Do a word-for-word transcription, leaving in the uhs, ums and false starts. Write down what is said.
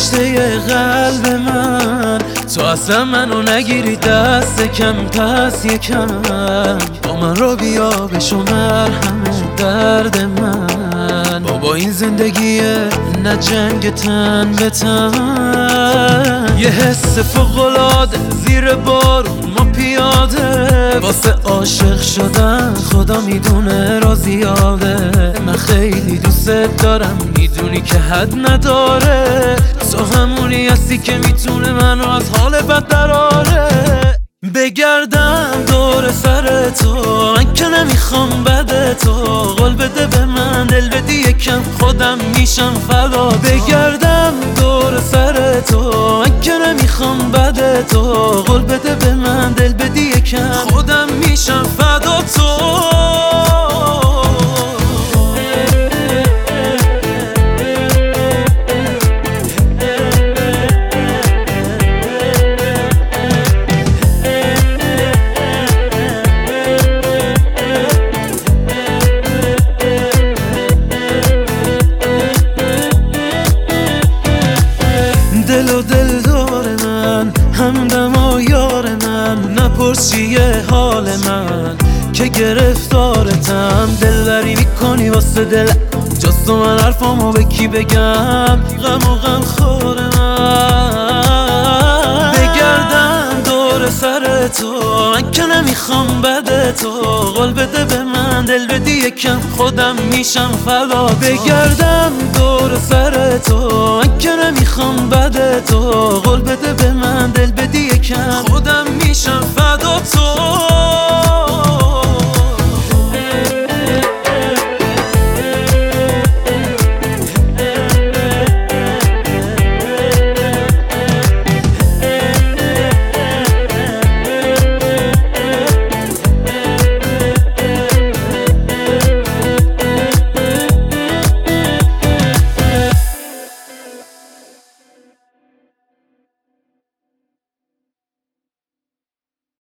رشته قلب من، تو اصلا منو نگیری دست کم پس یکم با من رو بیا بشو مرهم درد من. بابا این زندگیه نه جنگ تن به تن، یه حس فوق‌العاده زیر بارون ما پیاده، واسه عاشق شدن خدا میدونه را زیاده. من خیلی دوست دارم میدونی که حد نداره، تو همونی هستی که میتونه منو از حال بد دراره. بگردم دور سر تو من که نمیخوام بده تو، قول بده به من دل بدی یکم خودم میشم فدا. بگردم دور سر تو من که نمیخوام بده تو، قول بده به من دل بدی یکم خودم میشم فدا تو. دل و دل دار من، همدم و یار من، نپرس چیه حال من که گرفتارتم. دلبری میکنی واسه دل جز تو من حرفامو به کی بگم، غم و غم خور من. بگردم دور سر تو من که نمیخوام بده تو، قول بده به من دل بدی یکم خودم میشم فدا. بگردم دور سر تو من که نمیخوام بده تو، قول بده به من دل بدی یکم خودم میشم